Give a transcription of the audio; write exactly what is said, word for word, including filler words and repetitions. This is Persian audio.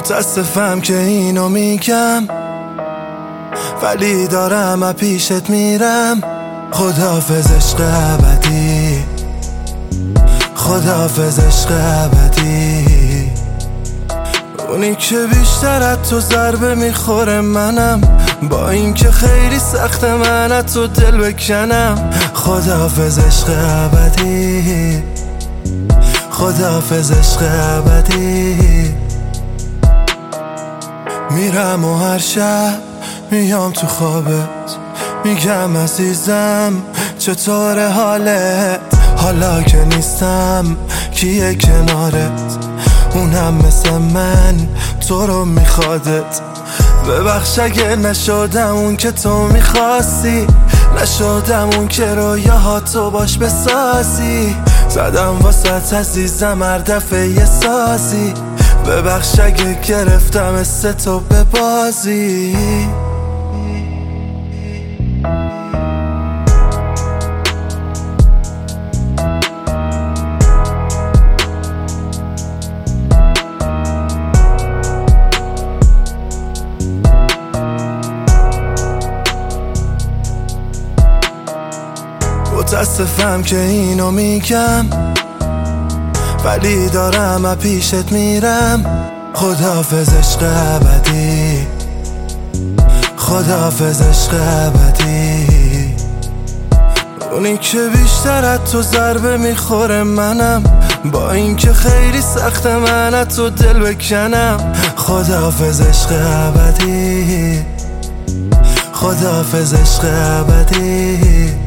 متاسفم که اینو میگم، ولی دارم از پیشت میرم. خداحافظ عشق ابدی، خداحافظ عشق ابدی. اونی که بیشتر از تو ضربه میخوره منم، با اینکه خیلی سخته من از تو دل بکنم. خداحافظ عشق ابدی، خداحافظ عشق ابدی. میرم و هر شب میام تو خوابت، میگم عزیزم چطور حالت؟ حالا که نیستم کیه کنارت؟ اونم مثل من تو رو میخوادت. ببخش اگه نشدم اون که تو میخواستی، نشدم اون که رویاهاتو باش بسازی. زدم واسه عزیزم هر دفعه یه سازی. ببخش اگه گرفتم اسه تو به بازی. متاسفم که اینو میگم، ولی دارم از پیشت میرم. خداحافظ عشق ابدی، خداحافظ عشق ابدی. اونی که بیشتر از تو ضربه میخوره منم، با اینکه خیلی سخته من از تو دل بکنم. خداحافظ عشق ابدی، خداحافظ عشق ابدی.